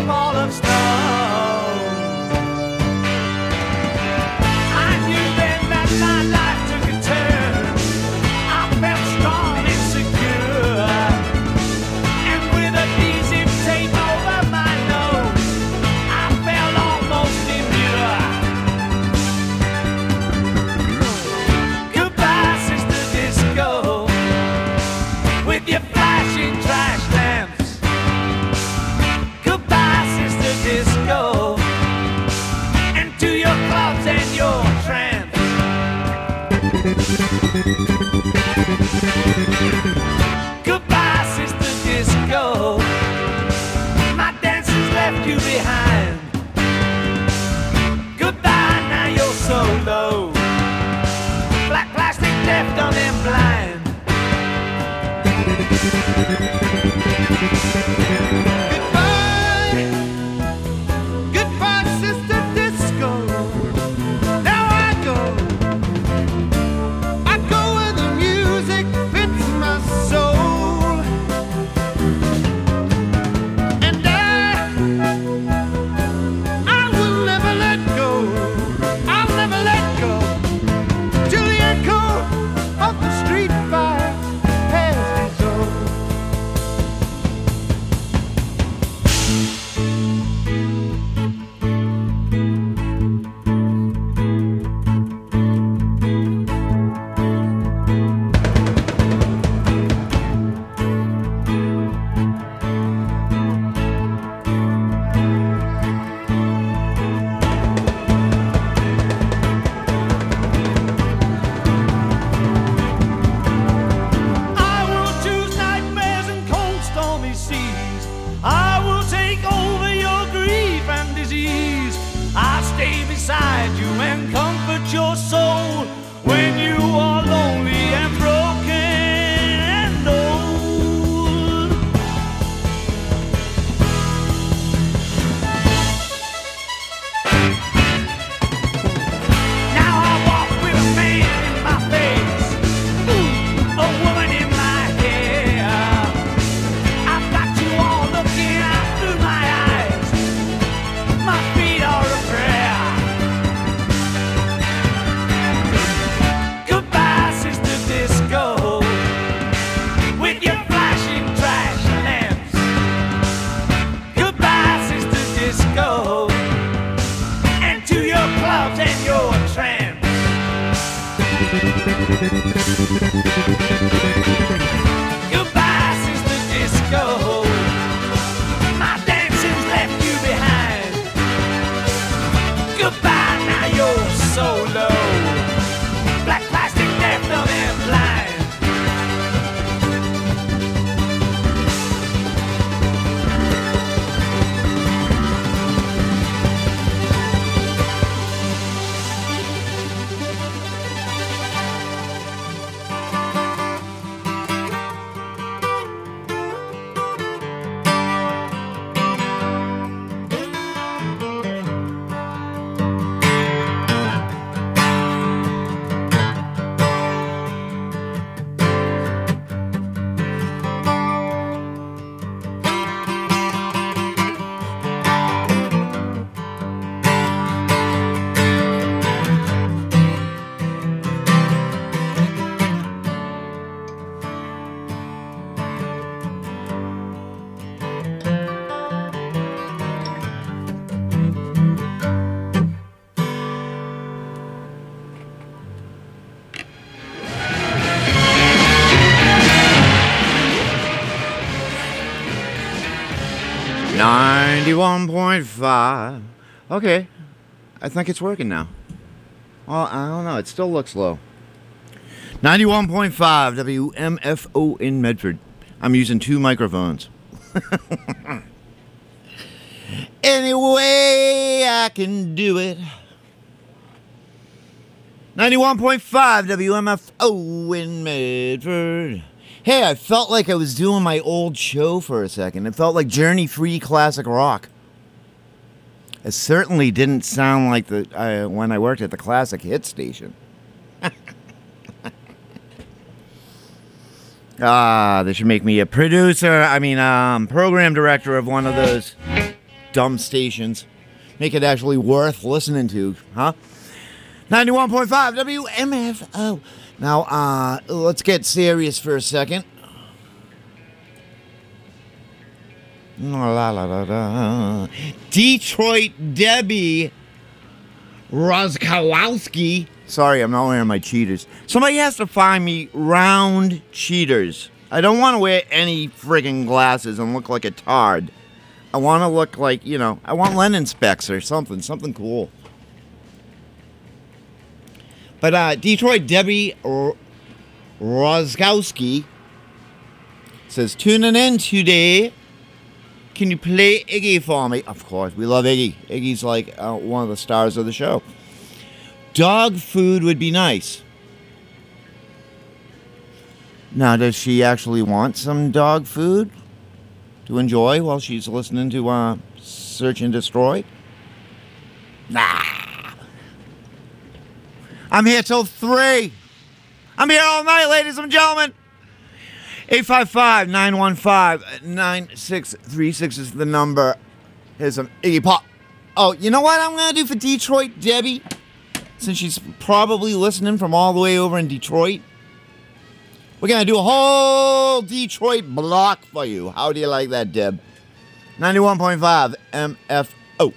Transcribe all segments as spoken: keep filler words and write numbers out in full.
ball of stone. I knew then that my life took a turn. I felt strong and secure, and with a adhesive tape over my nose, I felt almost immune. Goodbye, Sister Disco, with your flashing trash lamps. Goodbye, Sister Disco, and to your clubs and your tramps. Goodbye, Sister Disco, my dancers left you behind. Goodbye, now you're so low, black plastic, deaf, dumb and blind. Goodbye, goodbye, Sister Disco. Now I go, I go where the music fits my soul, and I, I will never let go. I'll never let go till the echo of the street fire has dissolved. I will choose nightmares and cold stormy seas. I will take over your grief and disease. I'll stay beside you and comfort your soul when you are lonely and broken and old. Now I walk with a man in my face, ooh, a woman in my hair. I've got you all looking out through my eyes. My feet are a prayer. Goodbye, Sister Disco, with your flashing trash lamps. Goodbye, Sister Disco, and to your clubs and your tramps. Goodbye, Sister Disco, my dancers left you behind. Goodbye, now you're so low, black plastic, deaf, dumb and blind. ninety-one point five. Okay. I think it's working now. Well, I don't know. It still looks low. ninety-one point five W M F O in Medford. I'm using two microphones. Any way I can do it. ninety-one point five W M F O in Medford. Hey, I felt like I was doing my old show for a second. It felt like Journey Free Classic Rock. It certainly didn't sound like the uh, when I worked at the Classic Hit Station. Ah, they should make me a producer. I mean, um, program director of one of those dumb stations. Make it actually worth listening to, huh? ninety-one point five W M F O. Now, uh, let's get serious for a second. La, la, la, la. Detroit Debbie Rozkowski. Sorry, I'm not wearing my cheaters. Somebody has to find me round cheaters. I don't want to wear any friggin' glasses and look like a tard. I want to look like, you know, I want Lennon specs or something, something cool. But uh, Detroit Debbie R- Rozkowski says, tuning in today. Can you play Iggy for me? Of course, we love Iggy. Iggy's like uh, one of the stars of the show. Dog food would be nice. Now, does she actually want some dog food to enjoy while she's listening to uh, Search and Destroy? Nah. I'm here till three. I'm here all night, ladies and gentlemen. eight five five, nine one five, nine six three six is the number. Here's some Iggy Pop. Oh, you know what I'm going to do for Detroit Debbie? Since she's probably listening from all the way over in Detroit. We're going to do a whole Detroit block for you. How do you like that, Deb? ninety-one point five M F O.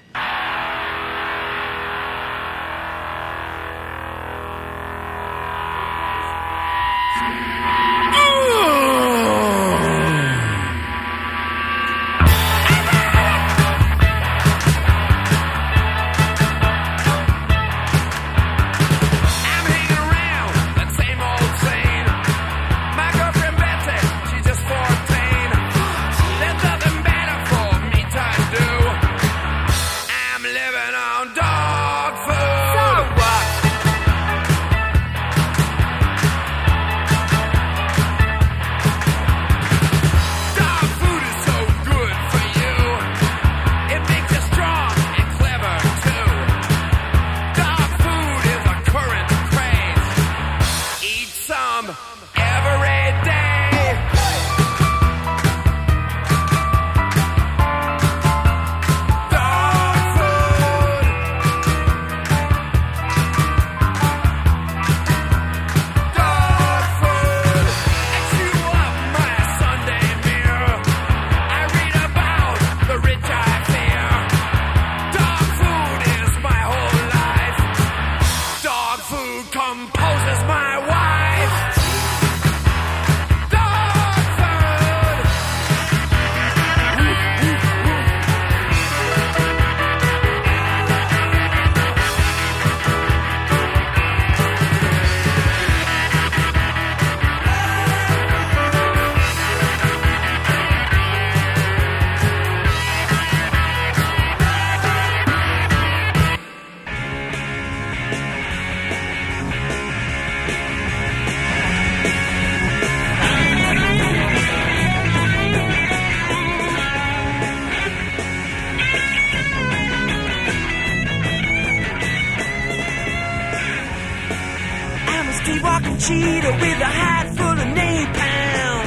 Cheetah with a hide full of napalm.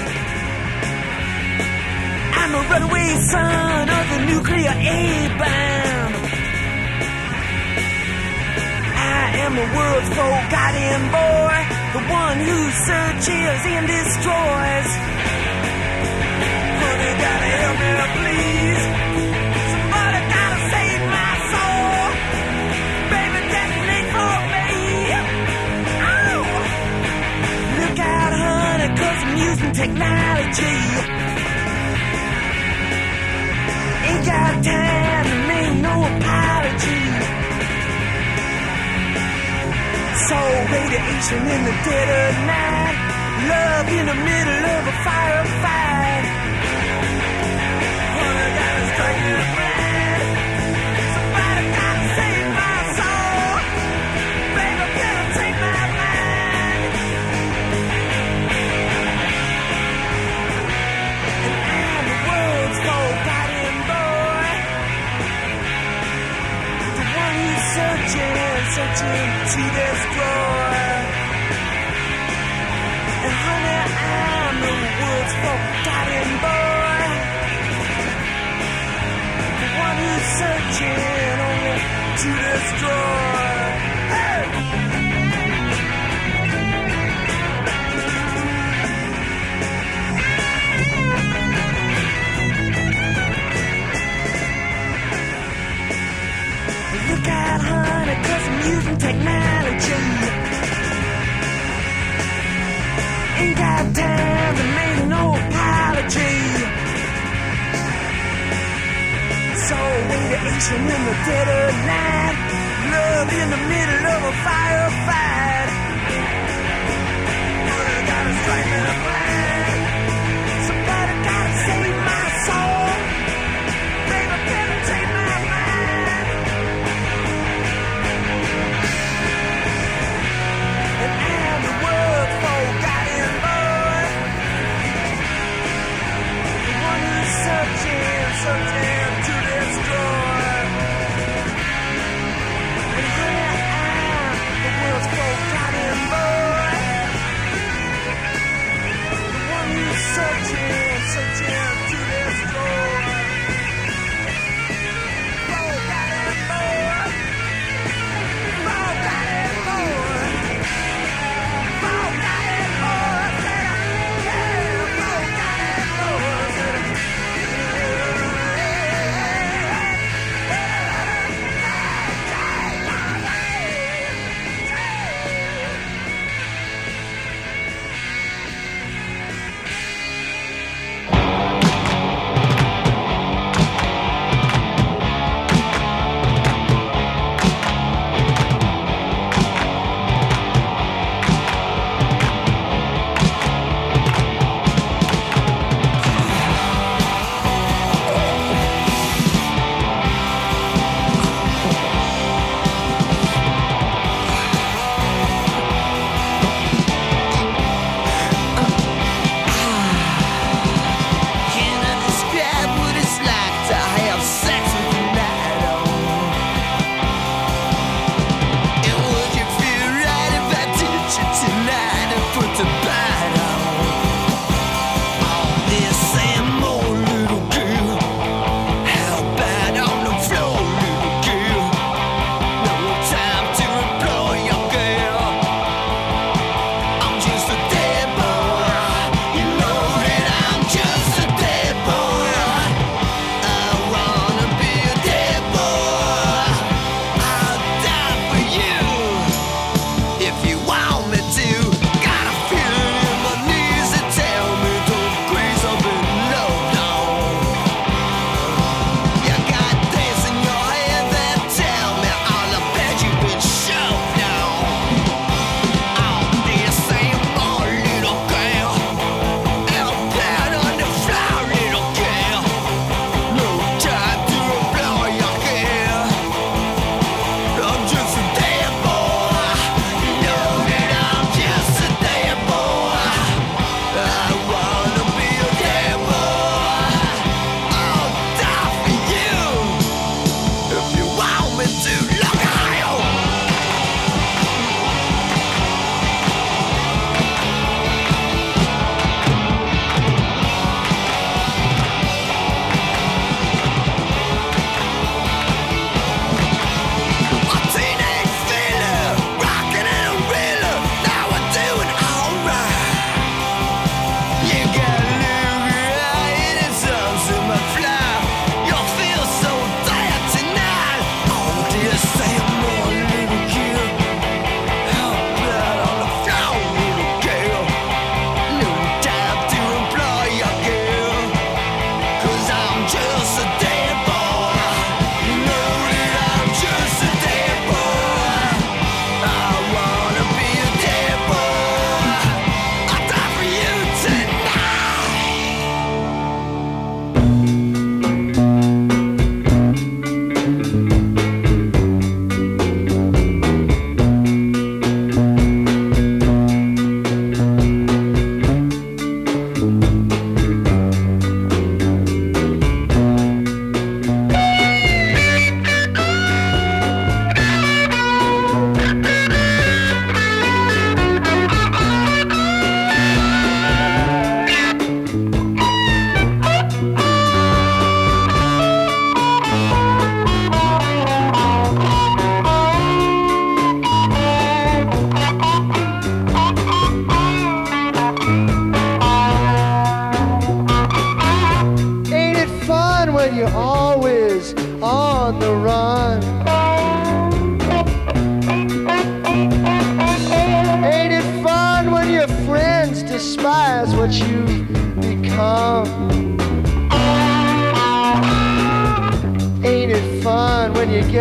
I'm a runaway son of the nuclear A-bomb. I am the world's forgotten boy, the one who searches and destroys. Honey, gotta help me, please. Somebody gotta save my soul. Baby, detonate for me. Look out, honey, 'cause I'm using technology. Ain't got time to make no apology. So radiation in the dead of night, love in the middle of a firefight. Honey, gotta strike me blind. Somebody gotta save my soul. Baby, better take my mind. And I'm the world's forgotten boy, the one who's searching, searching to destroy. And honey, I'm the world's forgotten boy, the one to destroy. Hey! Look out, honey, 'cause I'm using technology. Ain't got time to make no apology. So radiation in the dead of night, love in the middle of a firefight. Murder gotta strike me blind. Somebody gotta save my soul. Baby, penetrate my mind. And I'm the world's forgotten boy, the one who's searching, searching to destroy.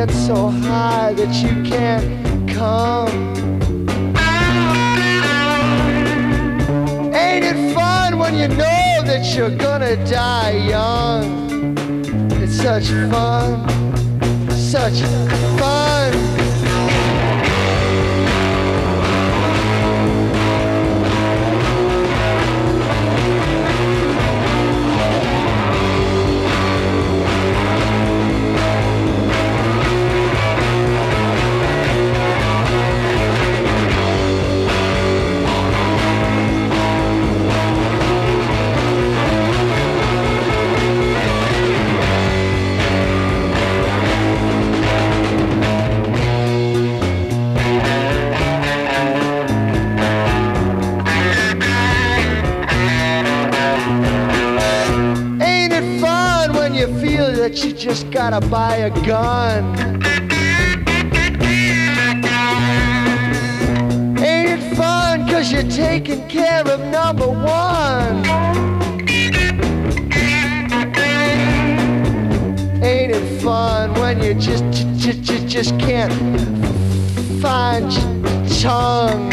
get so high that you can't come. Ain't it fun when you know that you're gonna die young? It's such fun, such fun. That you just gotta buy a gun. Ain't it fun cause you're taking care of number one? Ain't it fun when you just, just, just, just can't find your tongue?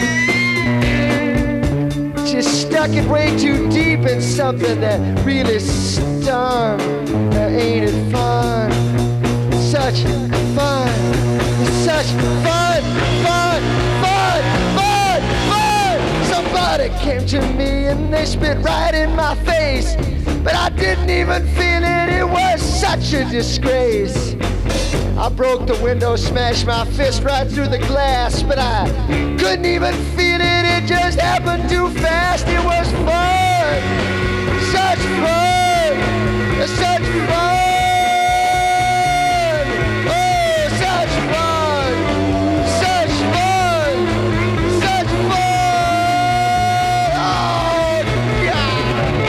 Just stuck it way too deep in something that really stung. Ain't it fun? Such fun, such fun, fun, fun, fun, fun. Somebody came to me and they spit right in my face, but I didn't even feel it. It was such a disgrace. I broke the window, smashed my fist right through the glass, but I couldn't even feel it. It just happened too fast. It was fun, such fun, such fun. Oh, such fun, such fun, such fun. Oh, God.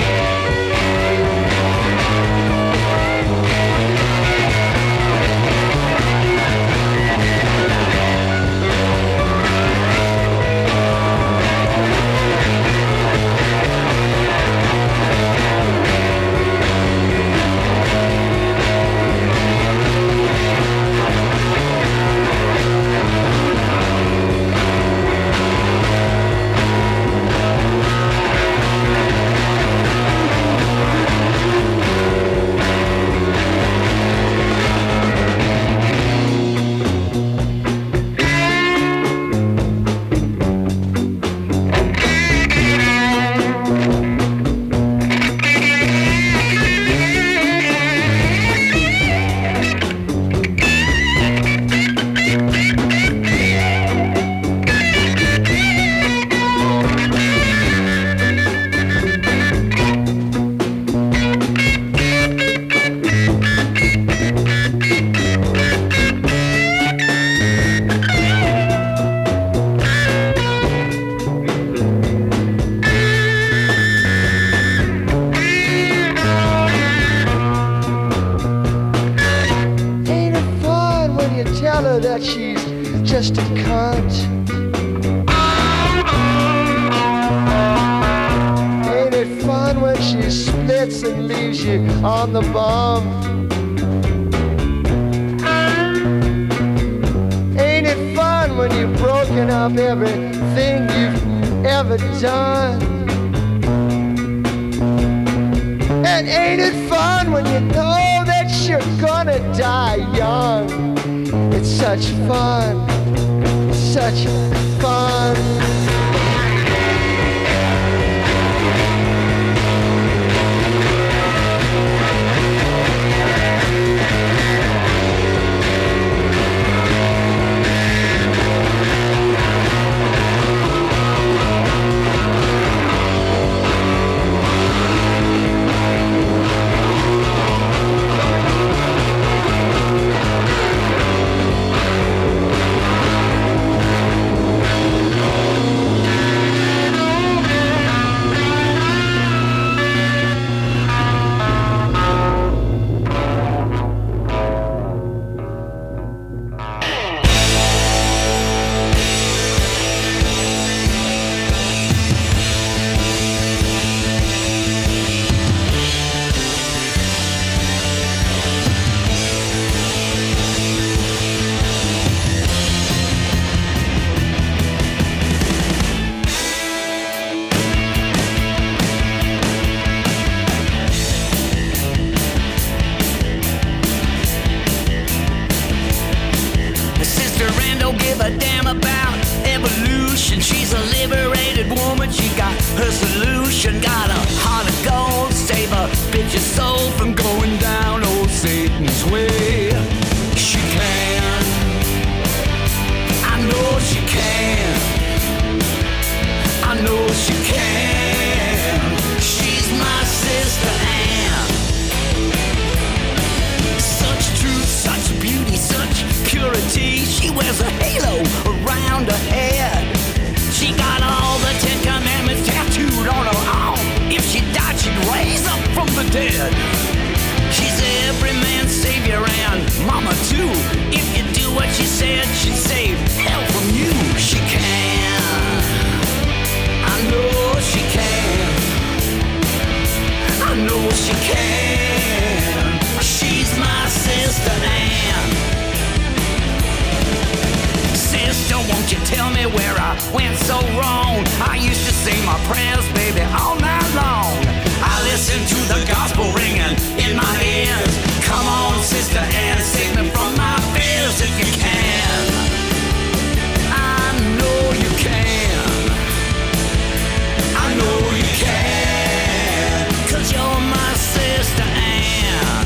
That she's just a cunt. Ain't it fun when she splits and leaves you on the bum? Ain't it fun when you've broken up everything you've ever done? And ain't it fun when you know that you're gonna die young? It's such fun, such fun. culture and don't give a damn about evolution. She's a liberated woman, she got her solution. Got a heart of gold, save a bitch's soul from going down old Satan's way. She can, I know she can, I know she can. She's my sister Ann. Such truth, such beauty, such purity. She wears a halo around her head. She got all the Ten Commandments tattooed on her arm. If she died, she'd raise up from the dead. She's every man's savior and mama too. If you do what she said, she'd save hell from you. She can, I know she can, I know she can. She's my sister Ann. Sister, won't you tell me where I went so wrong? I used to sing my prayers, baby, all night long. I listened to the gospel ringing in my ears. Come on, sister Ann, save me from my fears if you can. I know you can, I know you can, 'cause you're my sister Ann.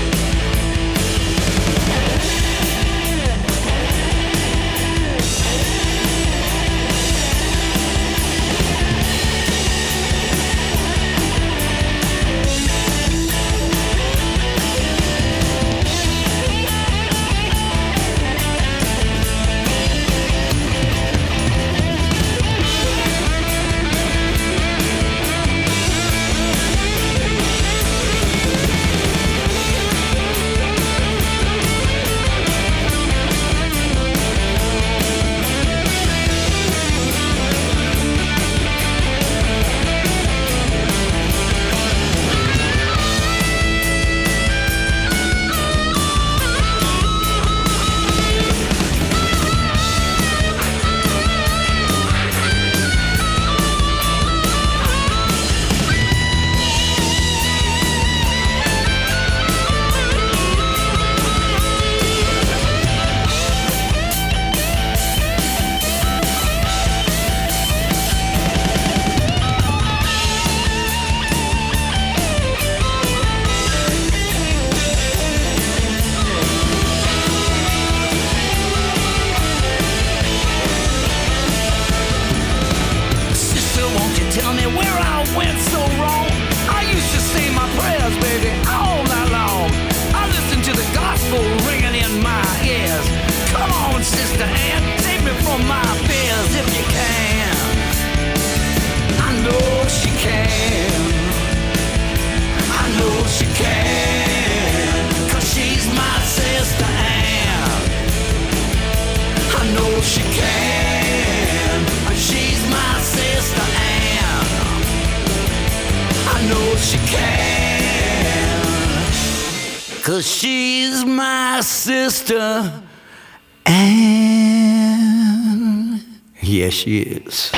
She can, she's my sister Ann. I know she can, 'cause she's my sister Ann. Yes, she is.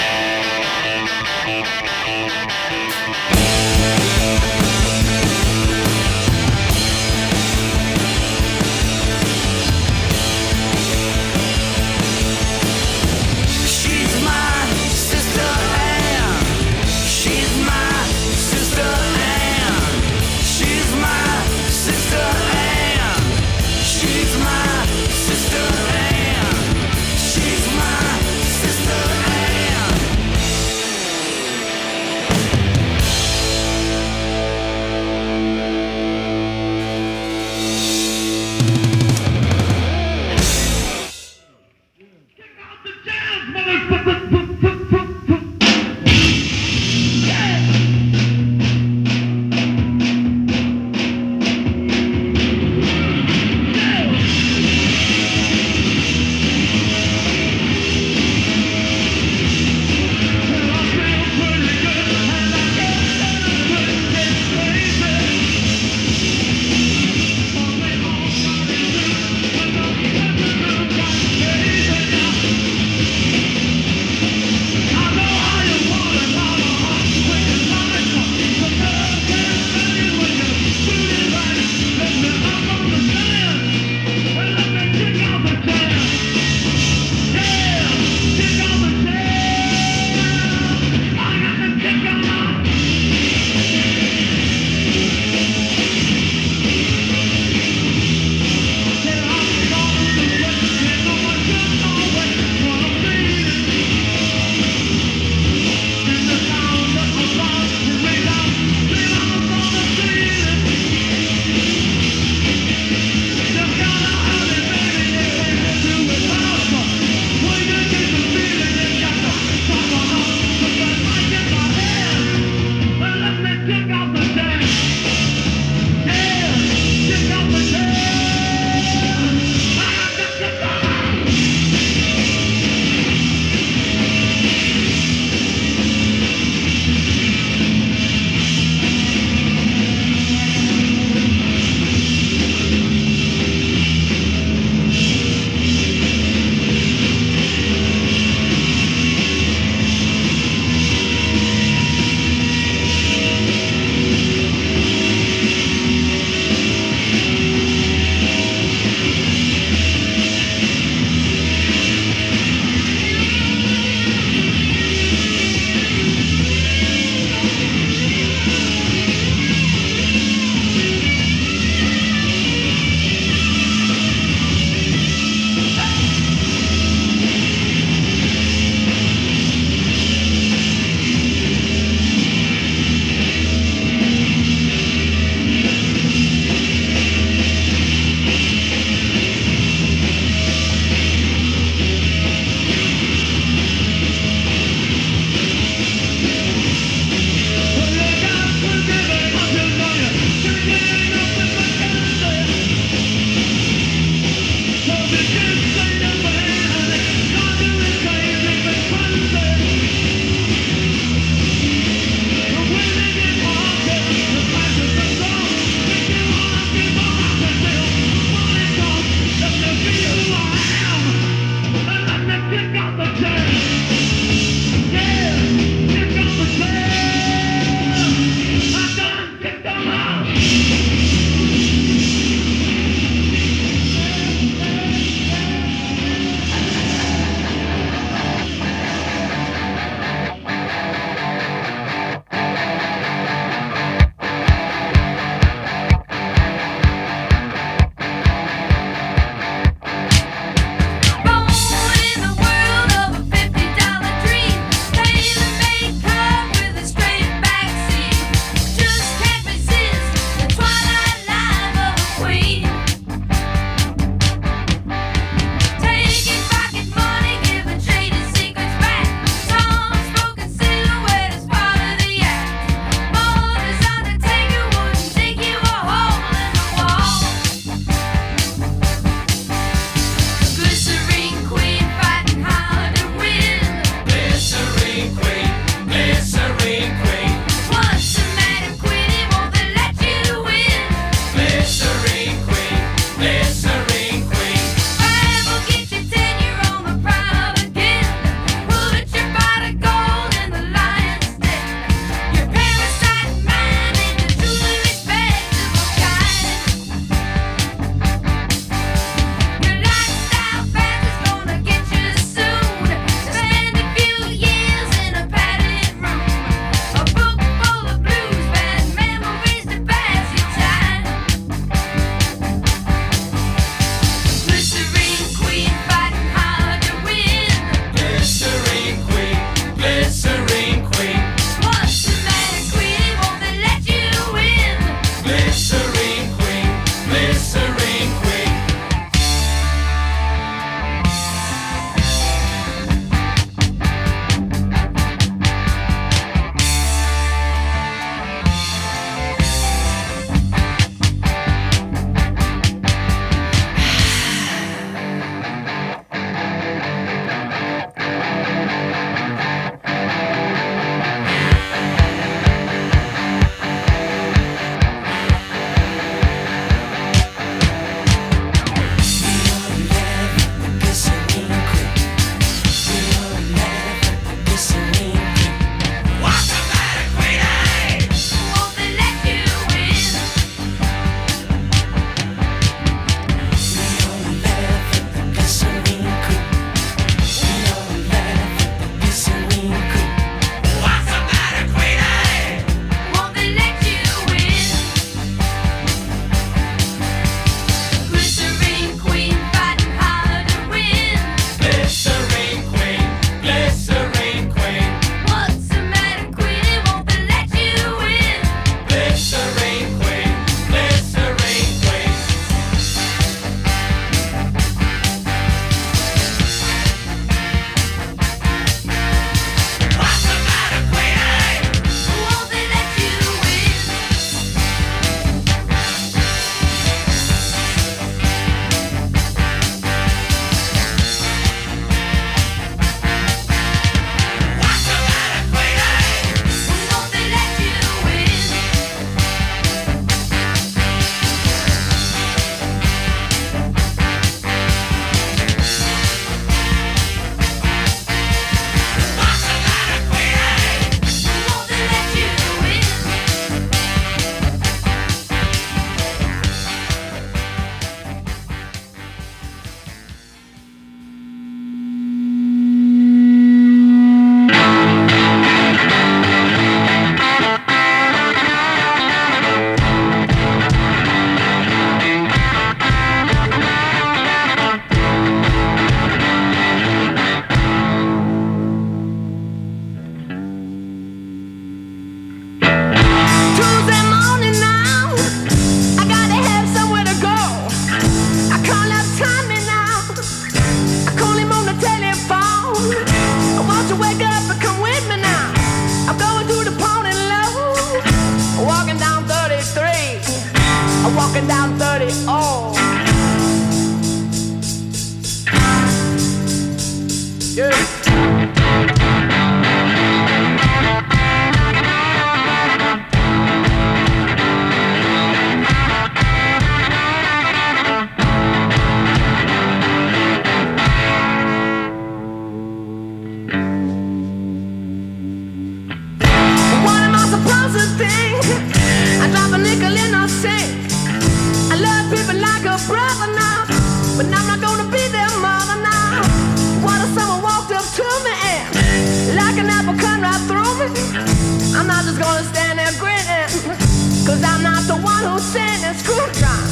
Sister Ann. What am I supposed to think? I drop a nickel in a sink. I love people like a brother now, but I'm not gonna be their mother now. What if someone walked up to me and like an apple cut right through me? I'm not just gonna stand there grinning, cause I'm not the one who's saying it's screw time.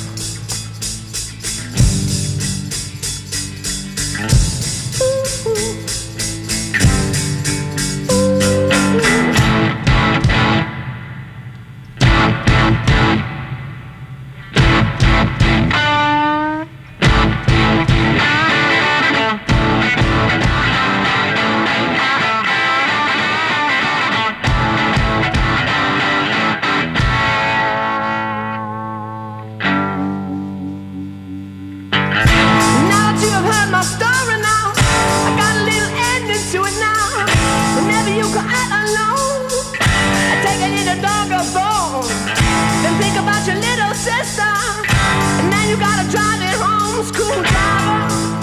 Now that you have heard my story now, I got a little ending to it now. Whenever you go out alone, I take a little dog or bone. Then think about your little sister, and then you gotta drive it home, screwdriver.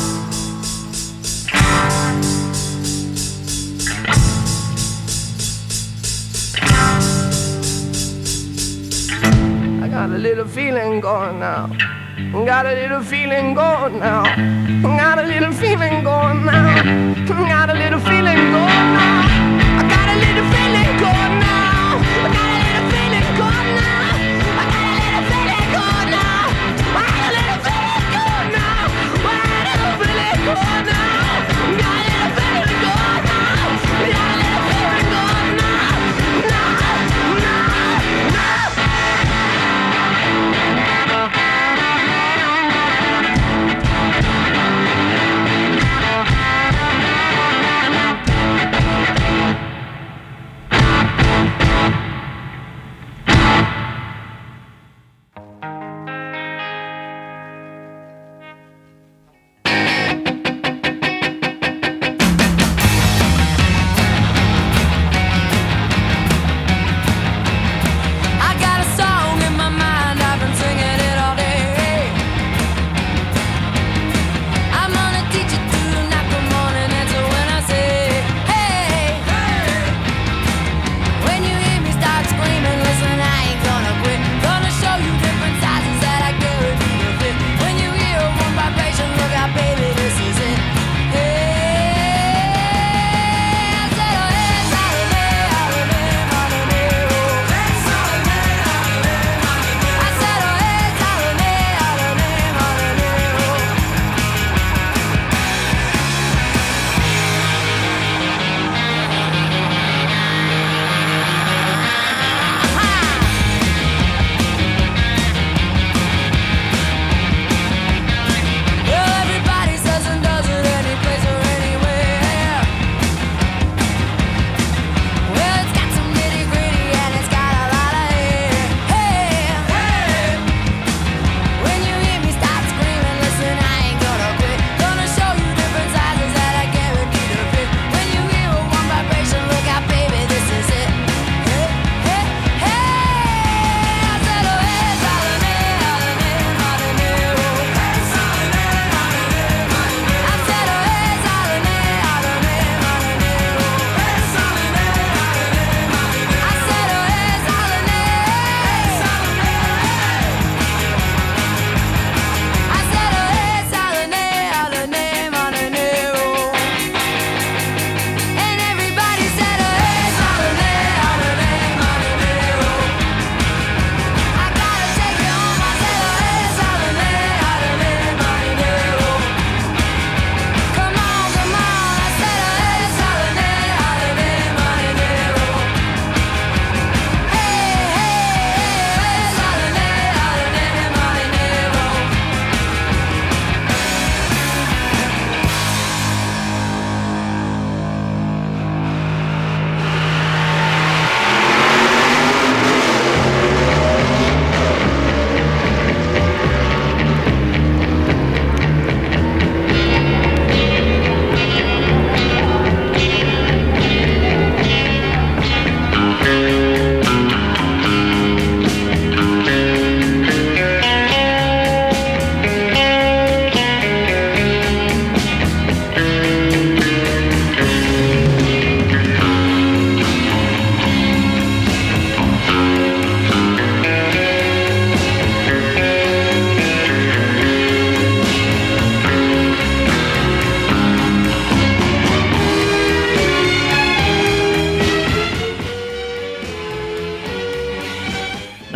I got a little feeling going now. Got a little feeling going now. Got a little feeling going now. Got a little feeling going now. I got a little feeling going now. I got a little feeling going now. I got a little feeling going now. I got a little feeling going now. I got a little feeling going now. Got a little feeling going now. Got a little feeling going now. No, no, no.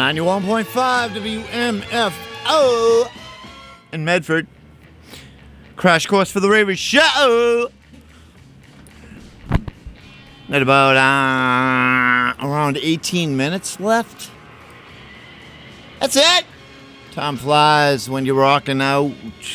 ninety-one point five W M F O in Medford. Crash course for the Ravers show. At about uh, around eighteen minutes left. That's it. Time flies when you're rocking out.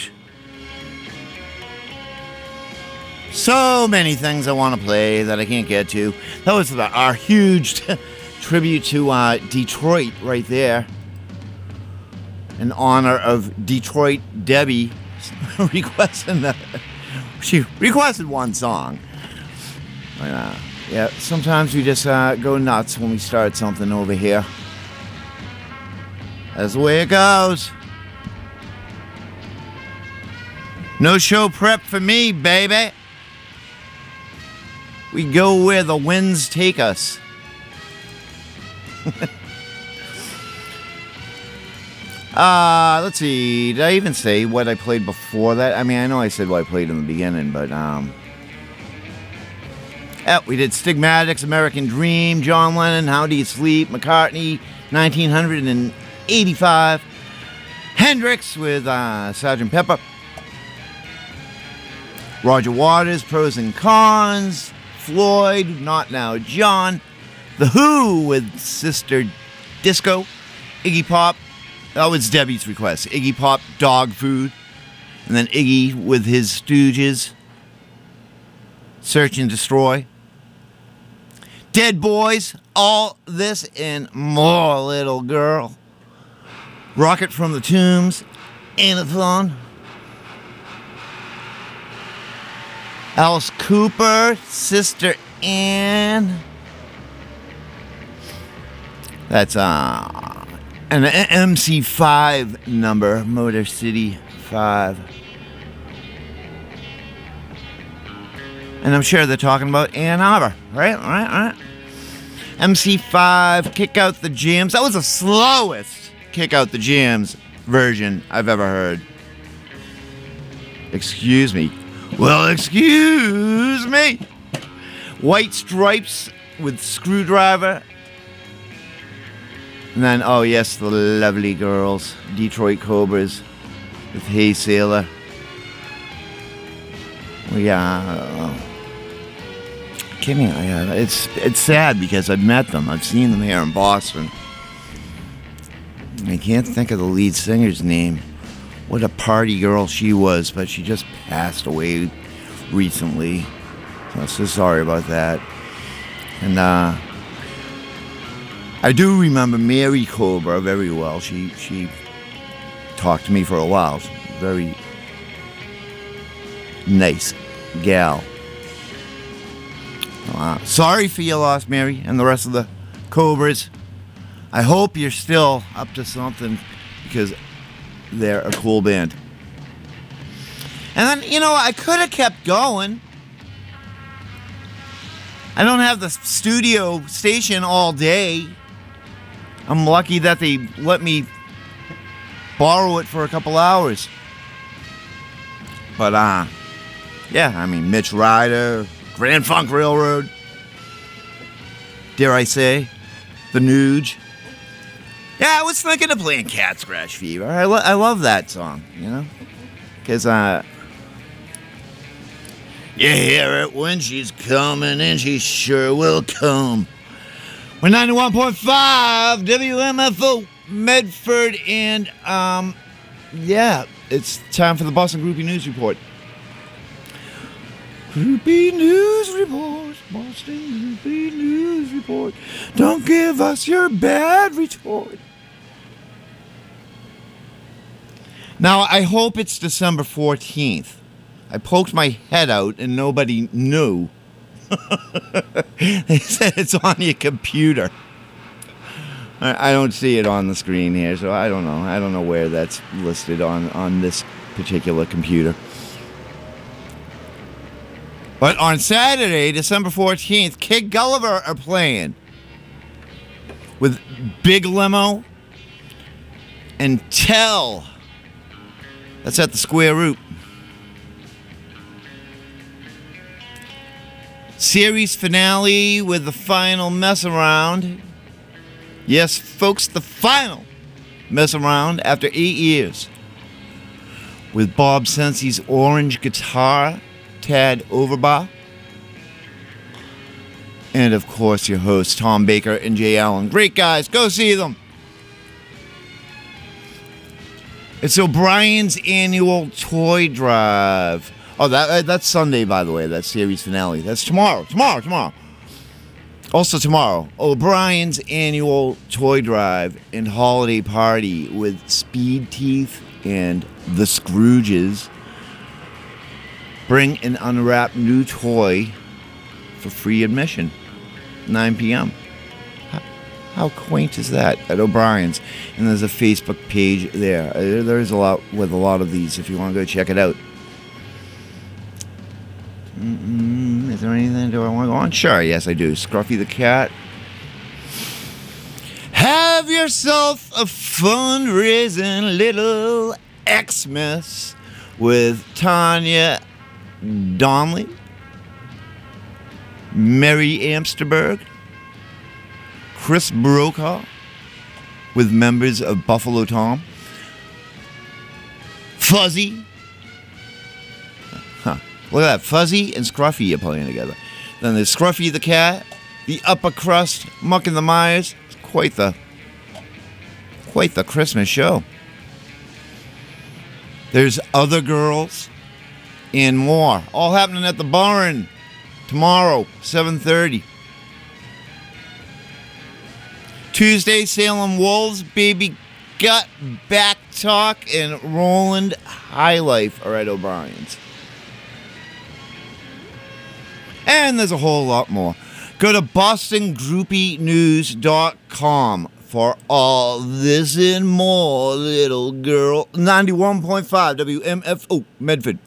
So many things I want to play that I can't get to. That was our huge tribute to uh, Detroit right there. In honor of Detroit Debbie requesting that. She requested one song. Uh, yeah, sometimes we just uh, go nuts when we start something over here. That's the way it goes. No show prep for me, baby. We go where the winds take us. uh, let's see. Did I even say what I played before that? I mean, I know I said what I played in the beginning, but um, yeah, we did Stigmatics, American Dream, John Lennon, How Do You Sleep, McCartney, nineteen eighty-five, Hendrix with uh, Sergeant Pepper, Roger Waters, Pros and Cons, Floyd, Not Now John, The Who with Sister Disco, Iggy Pop, that was Debbie's request, Iggy Pop, Dog Food, and then Iggy with his Stooges, Search and Destroy, Dead Boys, All This and More, Little Girl, Rocket from the Tombs, Anathon, Alice Cooper, Sister Anne. That's uh, an M C five number, Motor City five. And I'm sure they're talking about Ann Arbor, right? Right, right. M C five, Kick Out the Jams. That was the slowest Kick Out the Jams version I've ever heard. Excuse me. Well, excuse me. White Stripes with Screwdriver. And then, oh yes, the lovely girls. Detroit Cobras with Hey Sailor. We, uh... kidding, I, uh, it's, it's sad because I've met them. I've seen them here in Boston. I can't think of the lead singer's name. What a party girl she was, but she just passed away recently. So I'm so sorry about that. And uh, I do remember Mary Cobra very well. She she talked to me for a while. Very nice gal. Uh, sorry for your loss, Mary, and the rest of the Cobras. I hope you're still up to something because they're a cool band. And then, you know, I could have kept going. I don't have the studio station all day. I'm lucky that they let me borrow it for a couple hours. But, uh, yeah, I mean, Mitch Ryder, Grand Funk Railroad, dare I say, The Nuge. Yeah, I was thinking of playing Cat Scratch Fever. I, lo- I love that song, you know? Because, uh... you hear it when she's coming, and she sure will come. We're ninety-one point five W M F O Medford, and, um... yeah, it's time for the Boston Groupie News Report. Groupie News Report, Boston Groupie News Report. Don't give us your bad retort. Now, I hope it's December fourteenth. I poked my head out and nobody knew. They said it's on your computer. I don't see it on the screen here, so I don't know. I don't know where that's listed on, on this particular computer. But on Saturday, December fourteenth, Kid Gulliver are playing with Big Limo and Tell. That's at the Square Root. Series finale with the final mess around Yes, folks, the final mess around after eight years with Bob Sensi's orange guitar, Tad Overbaugh, and of course your hosts Tom Baker and Jay Allen. Great guys, go see them. It's O'Brien's annual toy drive. Oh, that uh, that's Sunday, by the way, that series finale. That's tomorrow, tomorrow, tomorrow. Also tomorrow, O'Brien's annual toy drive and holiday party with Speed Teeth and the Scrooges. Bring an unwrapped new toy for free admission, nine p.m. How, how quaint is that at O'Brien's? And there's a Facebook page there. Uh, There's a lot with a lot of these if you want to go check it out. Mm-mm. Is there anything do I want to go on? Sure, yes I do. Scruffy the Cat. Have yourself a fundraising little Xmas with Tanya Donnelly, Mary Amsterberg, Chris Brokaw, with members of Buffalo Tom, Fuzzy. Huh. Look at that. Fuzzy and Scruffy are playing together. Then there's Scruffy the Cat, the Upper Crust, Muck and the Myers. It's quite the, quite the Christmas show. There's Other Girls and more. All happening at the Barn tomorrow, seven thirty. Tuesday, Salem Wolves, Baby Gut, Back Talk, and Roland High Life are at O'Brien's. And there's a whole lot more. Go to Boston Groupie News dot com for all this and more, little girl. ninety-one point five W M F O, Medford.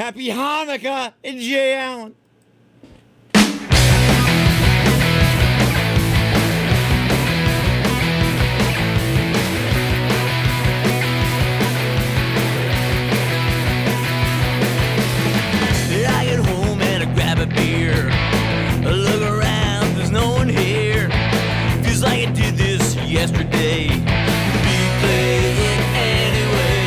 Happy Hanukkah and Jay Allen. I get home and I grab a beer. I look around, there's no one here. Feels like I did this yesterday. We play it anyway.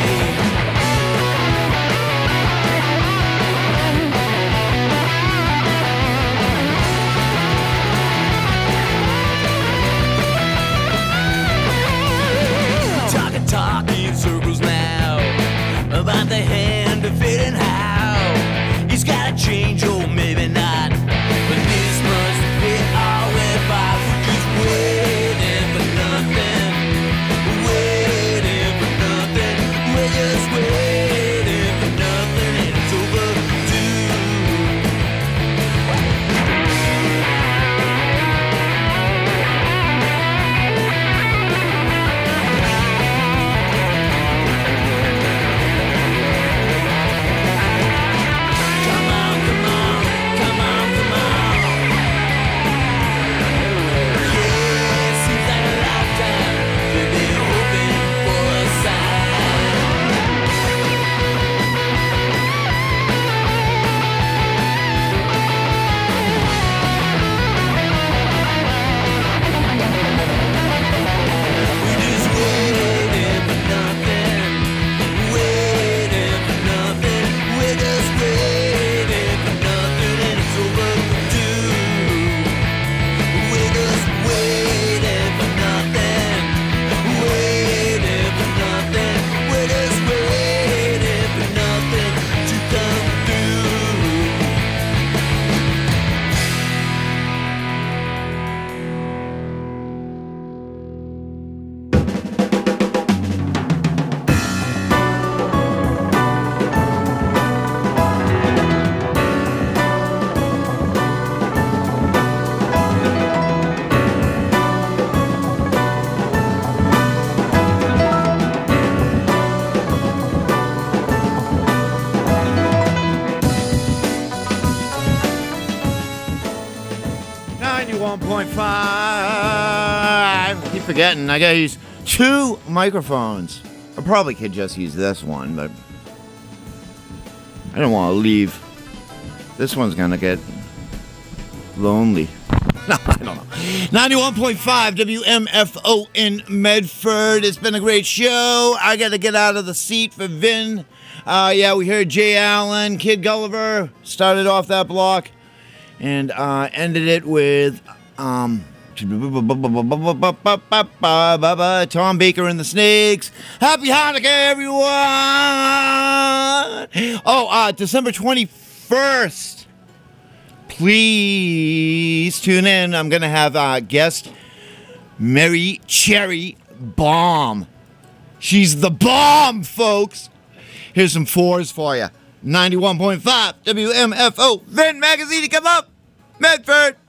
Talk and talk in circles now about the hand of fate and how he's gotta change, or maybe not. But this must be all if I just waiting for nothing, waiting for nothing. We're just waiting for nothing, and it's overdue. Come on, come on, come on, come on. Yeah, seems like a lifetime we've been hoping for a We're just waiting for nothing, waiting for nothing. We're just waiting for nothing, and it's overdue. We're just waiting for nothing, waiting for nothing. We're just waiting for nothing to come through. ninety-one point five. Keep forgetting, I gotta use two microphones. I probably could just use this one, but I don't want to leave. This one's gonna get lonely. No, I don't know. ninety-one point five W M F O in Medford. It's been a great show. I got to get out of the seat for Vin. Uh, yeah, we heard Jay Allen, Kid Gulliver started off that block, and uh, ended it with um, Tom Baker and the Snakes. Happy Hanukkah, everyone! Oh, uh, December twenty-first. Please tune in. I'm going to have uh, guest Mary Cherry Bomb. She's the bomb, folks. Here's some fours for you. ninety-one point five W M F O. Vent Magazine, come up. Medford.